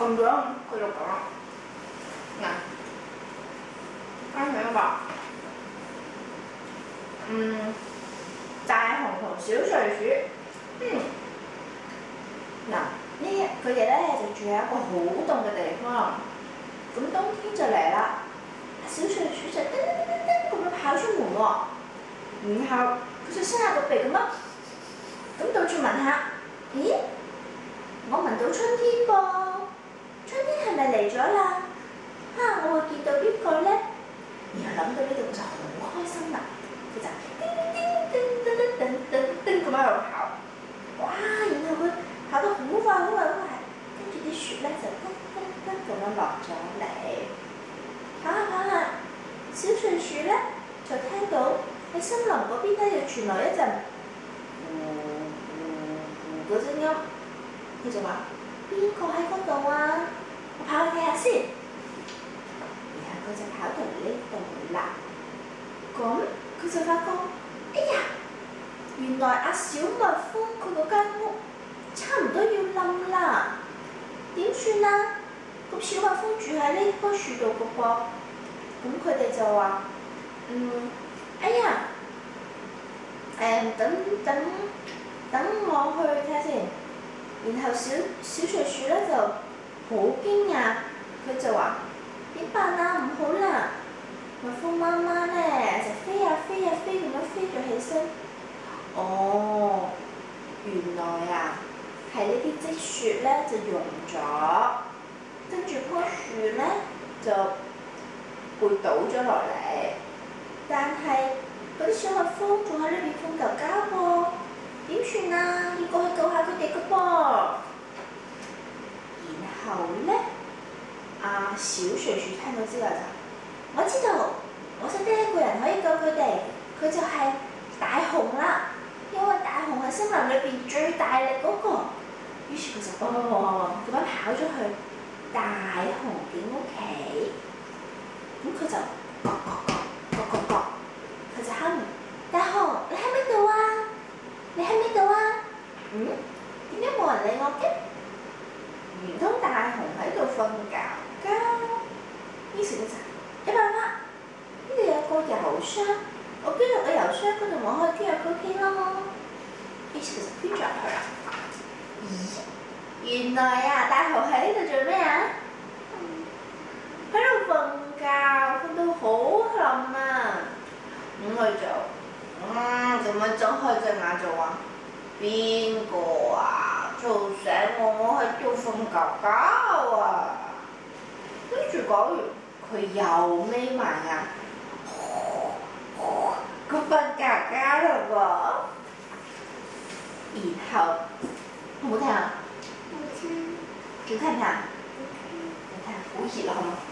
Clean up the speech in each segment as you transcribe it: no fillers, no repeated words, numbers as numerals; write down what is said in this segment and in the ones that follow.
咁樣佢就講嗱，啱睇吧？大雄同小睡鼠，嗱佢哋咧就住喺一個好凍嘅地方，咁冬天就嚟啦，小睡鼠就噔噔噔噔噔咁樣跑出門喎，然後佢就伸下個鼻咁樣，咁到處聞下，咦？我聞到春天噃，春天係咪嚟咗啦？我會見到邊個咧？然後諗到呢度就好開心啦，佢就叮叮叮叮叮叮叮叮咁喺度跑，哇！然後佢跑得好快好快好快，跟住啲雪咧就噔噔噔咁樣落咗嚟，跑下跑下，小睡鼠咧就聽到喺森林嗰邊咧就傳來一陣呼嘅聲音，佢就話：邊個喺嗰度啊？我跑去睇下先。然後佢就跑到嚟呢度啦。咁佢就發覺，哎呀，原來阿小蜜蜂佢嗰間屋差唔多要冧啦。點算啊？咁小蜜蜂住喺呢棵樹度嘅噃。咁佢哋就話：哎呀，等我去睇下先。然後小睡鼠咧就好驚訝，佢就話：點辦啊？唔好啦！蜜蜂媽媽咧就飛呀飛呀飛咁樣飛咗起身。哦，原來啊係呢啲積雪咧就溶咗，跟住棵樹咧就會倒咗落嚟。但係嗰啲小蜜蜂仲喺呢邊瞓覺覺喎，點算啊？要過去救下佢哋嘅噃。然後咧，小睡鼠聽到之後就：我知道，我識得一個人可以救佢哋，佢就係大雄啦。因為大雄係森林裏邊最大力嗰個。於是佢就咁樣跑咗去大雄嘅屋企。咁佢就各，佢就敲門：大雄，你喺邊度啊？你喺邊度啊？點解冇人理我嘅？唔通大雄喺度瞓覺？於是佢就有辦法，呢度有個郵箱，我捐入個郵箱嗰度，我可以捐入佢添咯。於是佢就捐咗入去啦。原來大雄喺呢度做咩啊？喺度瞓覺，瞓到好冧啊！咁佢就咁樣睜開隻眼就話：邊個啊？嘈醒我喺度瞓覺覺啊！跟住講完，佢又眯埋眼，佢瞓覺覺啦喎。然後好唔好聽啊？好聽。仲聽唔聽啊？好聽。好熱啦，好嘛？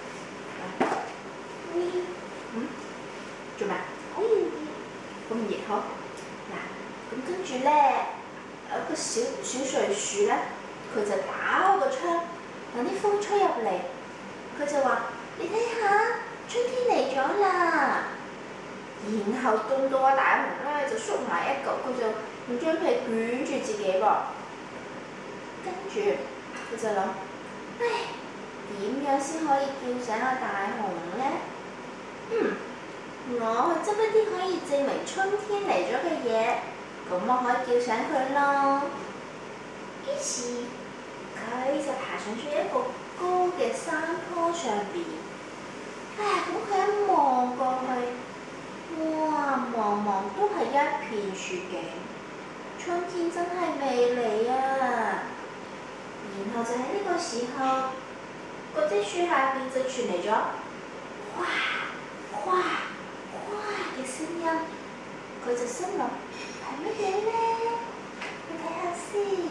做咩？好熱。咁熱好。嗱，咁跟住咧，有個小睡鼠咧，佢就打開個窗，等啲風吹入嚟。佢就話：你睇下，春天嚟咗啦！然後凍到大雄咧就縮埋一嚿，佢就用張被捲住自己噃。跟住佢就諗：唉，點樣先可以叫醒大雄咧？我去執一啲可以證明春天嚟咗嘅嘢，咁我可以叫醒佢咯。於是佢就爬上咗一個高嘅山坡上邊。咁佢一望過去，哇，望都係一片雪景，春天真係未嚟啊！然後就喺呢個時候，嗰啲樹下邊就傳嚟咗嘩嘩嘩嘅聲音，佢就心諗係乜嘢咧？去睇下先。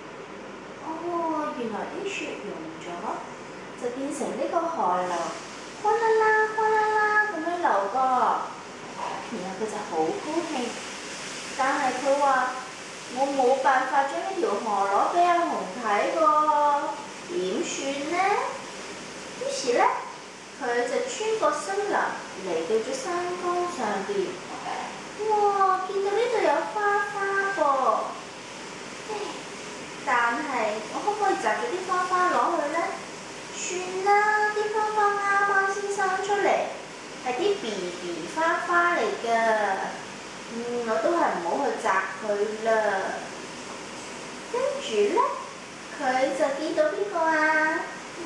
原來啲雪融咗，就變成呢個河流，嘩啦啦嘩啦啦咁樣流過。然後佢就好高興，但係佢話：我冇辦法將呢條河攞俾阿雄睇喎，點算呢？於是咧，佢就穿過森林嚟到咗山崗上邊。哇！見到呢度有花噃，但係我可唔可以摘咗啲花攞去咧？ 砸佢啦。跟住咧，佢就見到邊個啊？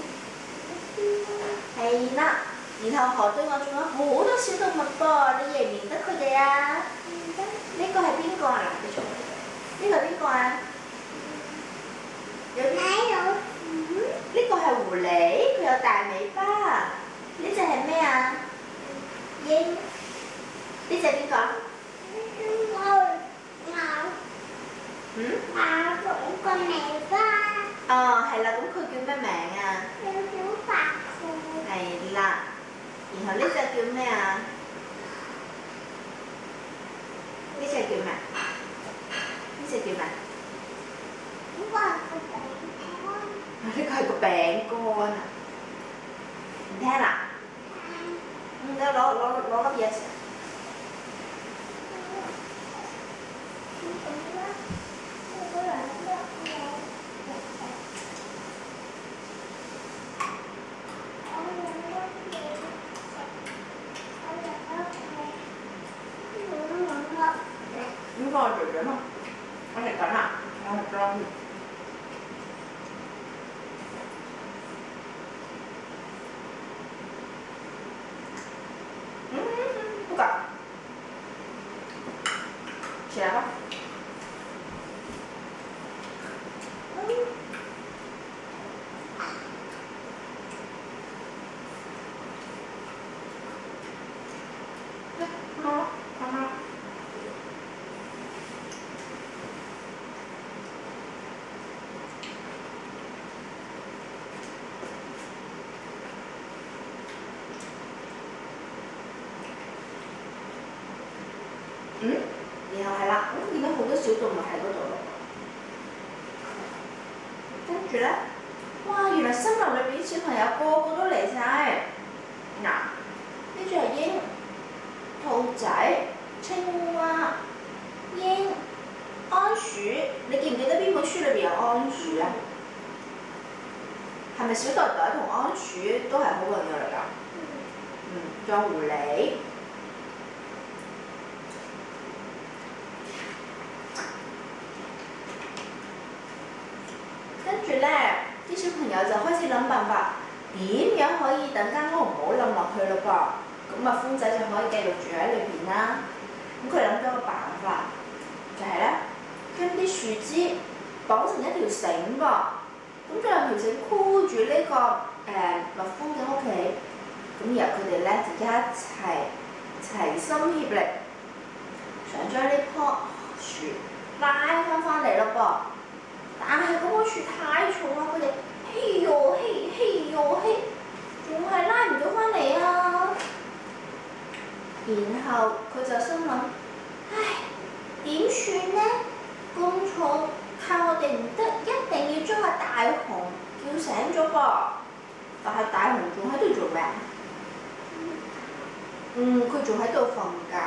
係啦，然後河對岸仲有好多小動物噃，你認唔認得佢哋啊？認得。呢個係邊個啊？嗱，你做呢個係邊個啊？有啲。呢個係狐狸，佢有大尾巴。呢隻係咩啊？鷹。呢隻邊個？個尾巴。哦，係啦，咁佢叫咩名啊？叫小白兔。係啦，然後呢隻叫咩啊？呢隻叫咩？呢隻叫咩？呢個係個餅乾啊！唔聽啦？你攞粒嘢食。呢個係嘴嘴嘛？我食緊啦，我食咗。不敢。起来吧。妈妈。然後係啦，咁見到好多小動物喺嗰度咯。跟住咧，哇！原來森林裏邊啲小朋友個個都嚟晒。嗱，呢隻係鷹、兔仔、青蛙、鷹、桉樹。你記唔記得邊本書裏邊有桉樹啊？係咪小袋袋同桉樹都係好朋友嚟㗎？仲有狐狸。跟住咧，啲小朋友就開始諗辦法，點樣可以等間屋唔好冧落去咯噃？咁啊，風仔就可以繼續住喺裏邊啦。咁佢諗咗個辦法，就係咧，將啲樹枝綁成一條繩噃，咁將條繩箍住呢個蜜蜂嘅屋企。咁然後佢哋咧就一齊心協力，想將呢棵樹拉翻嚟咯噃。但係嗰棵樹太重啦，佢哋嘿呦嘿，嘿呦嘿，仲係拉唔到翻嚟啊！然後佢就心諗：唉，點算呢？咁重，靠我哋唔得，一定要將阿大雄叫醒咗噃。但係大雄仲喺度做咩？佢仲喺度瞓覺。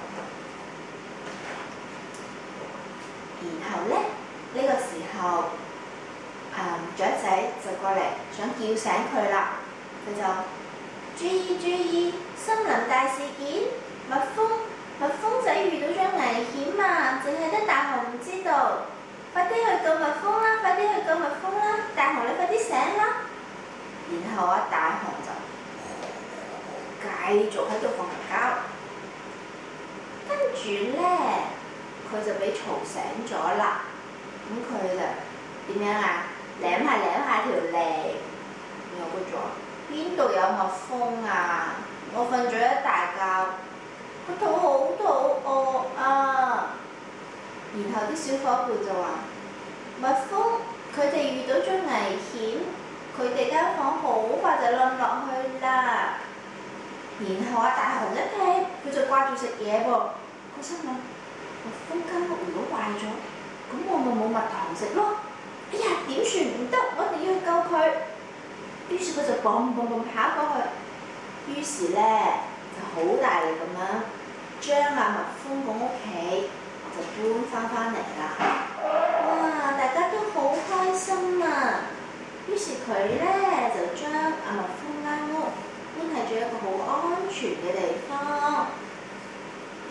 然後咧，呢個時候，雀仔就過嚟想叫醒佢啦。佢就注意，森林大事件，蜜蜂仔遇到咗危險啊！淨係得大雄唔知道，快啲去救蜜蜂啦！快啲去救蜜蜂啦！大雄你快啲醒啦！然後大雄就繼續喺度瞓覺。跟住咧，佢就俾嘈醒咗啦。咁佢就點樣啊？舐下條脷，然後佢就話：邊度有蜜蜂啊？我瞓咗一大覺，個肚好肚餓啊！然後啲小伙伴就話：蜜蜂佢哋遇到咗危險，佢哋間房好快就冧落去啦。然後大雄一聽，佢就掛住食嘢噃，佢心諗：蜜蜂間屋如果壞咗，咁我咪冇蜜糖食咯！哎呀，點算唔得？我哋要去救佢。於是佢就砰跑過去。於是咧就好大力咁樣將蜜蜂個屋企就搬翻嚟啦。哇！大家都好開心啊！於是佢咧就將蜜蜂間屋搬喺咗一個好安全嘅地方。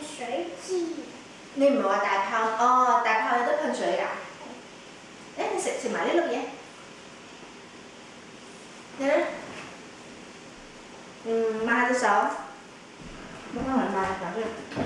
水機。 你唔係話大炮哦？大炮有得噴水㗎？你食埋呢粒嘢，你咧？抹下隻手，抹下嚟抹下先。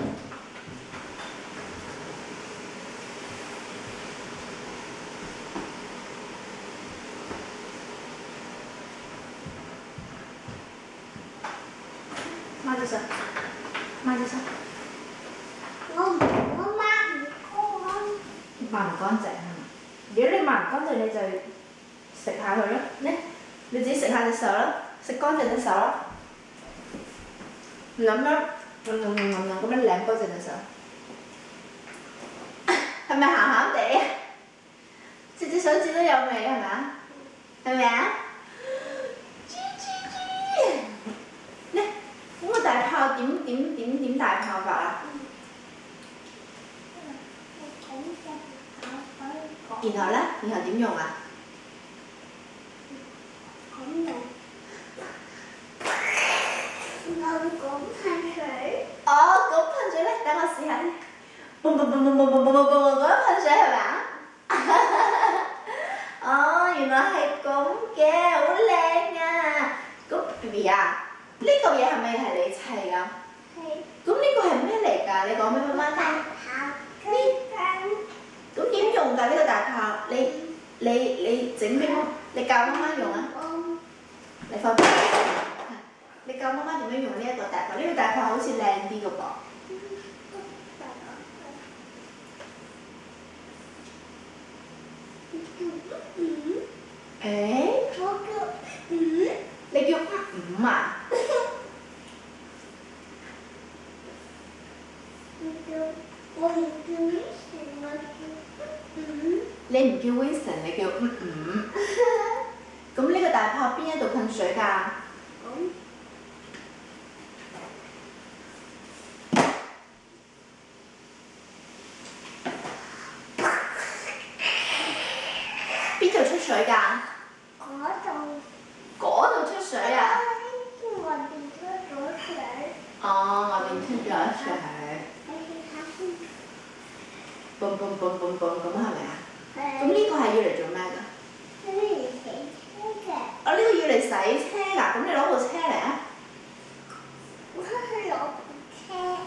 抹隻手，抹隻手。 我抹唔乾。 抹唔乾淨係嘛？如果你抹唔乾淨，你就食下佢咯。你自己食下隻手啦，食乾淨隻手啦。咁樣咁樣舐乾淨隻手，係咪鹹鹹地啊？隻手指都有味係咪啊？係咪啊？呢，咁個大炮點大炮法啊？然後呢？然後點用啊？ 咁用。然後咁噴水。 哦，咁噴水咧，等我試下先。嘣咁樣噴水係咪啊？哦，原來係咁嘅，好靚啊！咁 BB 啊，呢嚿嘢係咪你砌㗎？ 係。 咁呢個係咩嚟㗎？你講俾媽媽聽。 大炮。 咁點用㗎？呢個大炮，你整俾我，你教媽媽用啊。你放。你教媽媽點樣用呢一個大炮？呢個大炮好似靚啲嘅噃。 我叫你叫五啊？ 我唔叫 Wilson， 我叫你唔叫 Winston， 你叫咁呢個大炮邊一度噴水㗎？邊度出水㗎？嗰度出水啊！ 外邊出咗水。 哦，外邊出咗水。嘣咁係咪啊？咁呢個係要嚟做咩㗎？ 呢個要洗車嘅。 哦，呢個要嚟洗車㗎，咁你攞部車嚟啊？ 我係攞部車。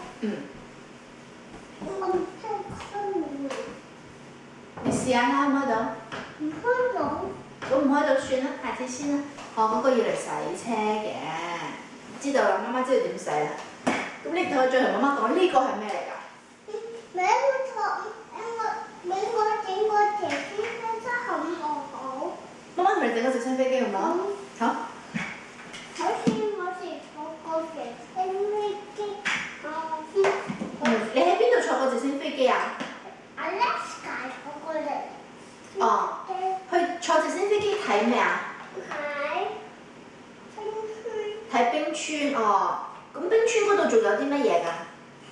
我唔識開門。 你試下開唔開到？ 唔開到。 咁唔開到算啦，下次先啦。哦，嗰個要嚟洗車嘅，知道啦，媽媽知道點洗啦。咁你再同媽媽講呢個係咩嚟㗎？ 俾我整個直升飛機好唔好？ 媽媽同你整個直升飛機好唔好？好。 好似我哋坐過直升飛機， 你喺邊度坐過直升飛機啊？ Alaska 嗰個嚟。 哦。去坐直升飛機睇咩啊？睇冰川哦。咁冰川嗰度仲有啲乜嘢㗎？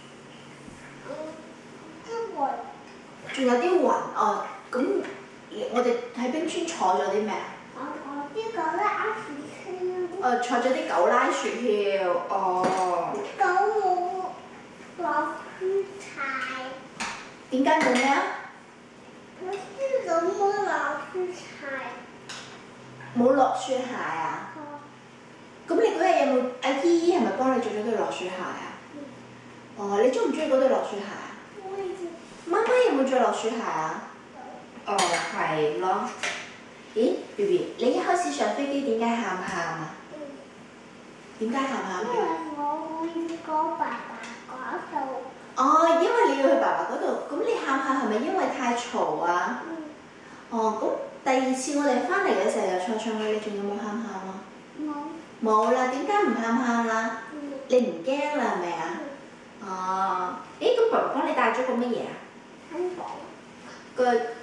啲雲。 仲有啲雲哦。咁我哋喺冰川坐咗啲咩啊？ 啲狗拉雪橇。 坐咗啲狗拉雪橇，哦。 狗冇落雪柴。 點解冇咩啊？ 啲狗冇落雪柴。 冇落雪鞋啊？咁你嗰日有冇阿姨姨係咪幫你做咗對落雪鞋啊？哦，你中唔中意嗰對落雪鞋啊？媽媽有冇着落雪鞋啊？哦，係咯。咦 ，BB， 你一開始上飛機點解喊啊？點解喊因為我會過爸爸嗰度。 哦，因為你要去爸爸嗰度，咁你喊係咪因為太嘈啊？哦，咁第二次我哋翻嚟嘅時候又坐上去，你仲有冇喊啊？冇啦，點解唔喊啦？你唔驚啦係咪啊？哦，咁爸爸幫你帶咗個乜嘢啊？個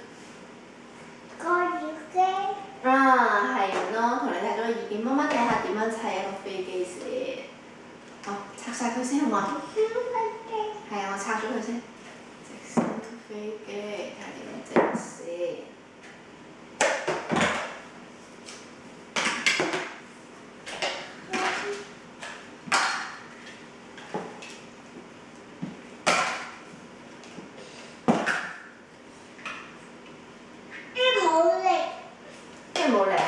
耳機。 啊，係咯，同你帶咗個耳機，媽媽睇下點樣砌一個飛機先。好，拆晒佢先好嘛？係啊，我拆咗佢先。直升飛機，睇下點樣整先。 冇靚。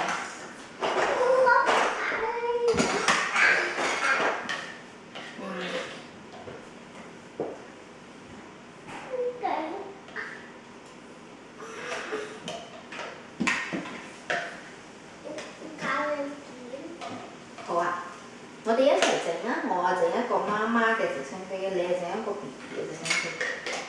好啊，我哋一齊整啊！我整一個媽媽嘅直升飛機，你整一個 BB 嘅直升飛機。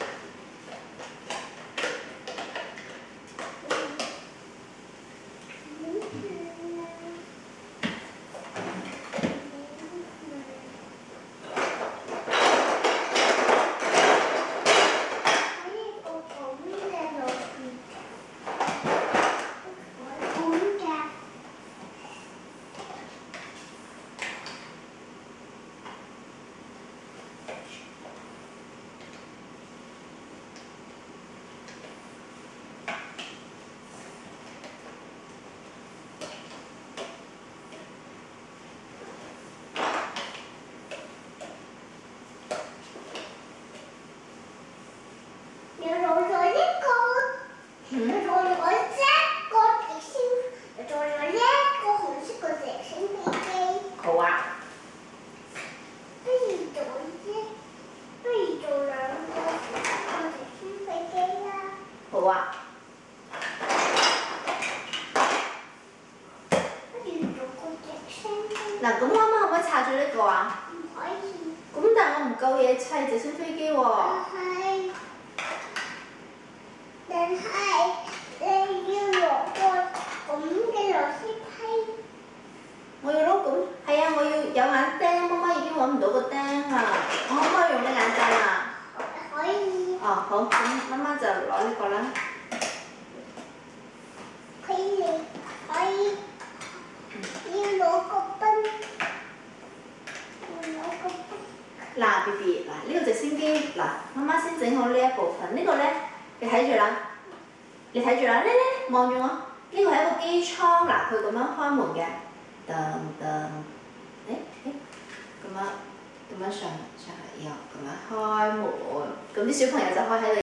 好啊。 不如做兩個直升飛機啦。 好啊。 不如做個直升飛機。 嗱，咁媽媽可唔可以拆咗呢個啊？ 唔可以。 咁但係我唔夠嘢砌直升飛機喎。 但係你要攞個咁嘅螺絲批。 我要攞咁，係啊，我要有眼釘，媽媽已經揾唔到個釘啊！我可唔可以用呢眼針啊？ 可以。 哦，好，咁媽媽就攞呢個啦。 可以，要攞個筆。 嗱 ，B B， 嗱呢個直升機，嗱媽媽先整好呢一部分，呢個咧你睇住啦，你睇住啦，呢望住我，呢個係一個機艙，嗱佢咁樣開門嘅，噔噔，咁樣上去，又咁樣開門，咁啲小朋友就可以喺度。